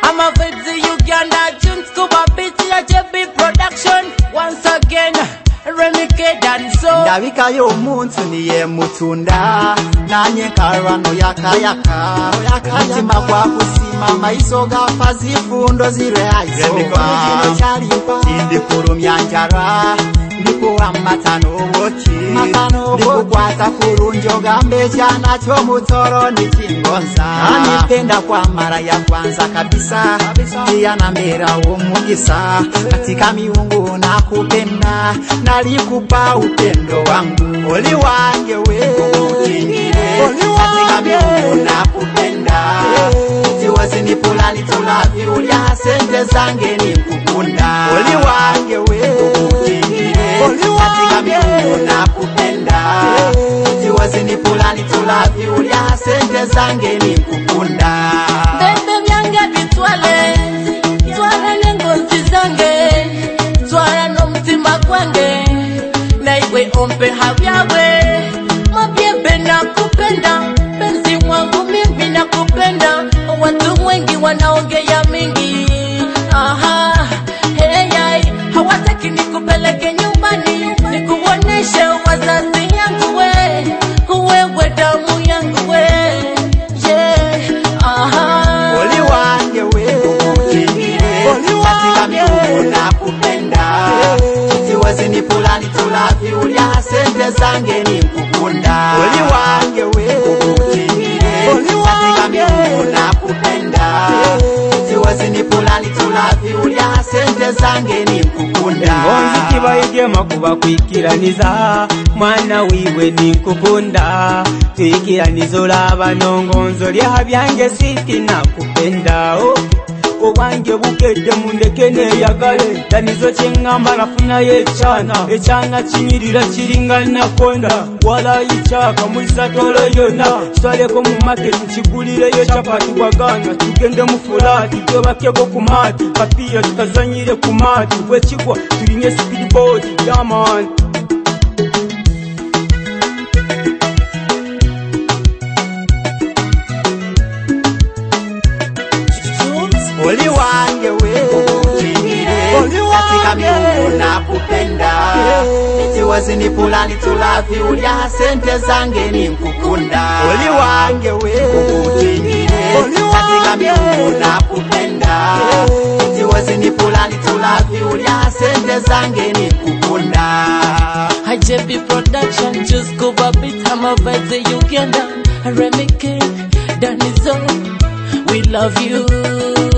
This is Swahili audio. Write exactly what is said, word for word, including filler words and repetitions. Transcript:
I'm a vibe the Uganda tunes, Scuba Beats, ya J B production. Once again, Remike Danso. Ndabika yo muntu niye mutunda, nanye karano yaka yaka. Mutima kwa kusima maiso gafa zifundo zire aisoba. Indi kurumya njara, ndiku amatano wochi. Ndiku kwata kurunjo gambe chana cho mutoro ni chingonza. Anipenda kwa mara ya kwanza kabisa, kia na mera umugisa. Katika miungu na kupenda, nalikupa upendo wangu. Oli wange we, katika miungu na kupenda. Tiwazi ni pulani tulavi, ulia sente zange ni kukunda. Oli wange we, katika miungu na kupenda. Tiwazi ni pulani tulavi, ulia sente zange ni kukunda. Bebe vyange bitwale, twara nengonzi zange, twara no mtima kwange, na iwe ompe havyawe. Mabiebe na kupenda, penzi wangu mimi na kupenda. Watu wengi wanaongea mingi, aha, hey ay, hawataki nikupeleke nyumbani, nikuoneshe wazazi yangu we, wewe damu yangu we, yeah, aha. Oli wange we, katika miungu na kupenda. Tiwazi ni pulani tulavi, ulia sente zange ni kukunda. Oli wange we, katika miungu na kupenda. Tiwazi ni pulani tulavi, ulia sente zange ni kukunda. Ngonzi kibaige makuba kwikiraniza, mwana wiwe ni kukunda. Twikiranizo laba nongonzo lya byange siti na kupenda. Owange bukede mundeke ne yagale, danizo chengamba nafuna yechana, echana chinyirira chiringa nakonda. Wala ichaka mulisa tolo yona, twaleko mu market chigulire yo chapati bagana, tugende mu fulati tobakeko ku mati, kapia tukazanyire ku mati, wechigwa tulinye speedboat yaman. Oli wange we, katika miungu na kupenda. Tiwazi ni pulani tulavi, ulia sente zange ni kukunda. Oli wange we, katika miungu na kupenda. Tiwazi ni pulani tulavi, ulia sente zange ni kukunda. J B production, just Scuba Beats, I'm a vibe the Uganda, Remike Danso. We love you.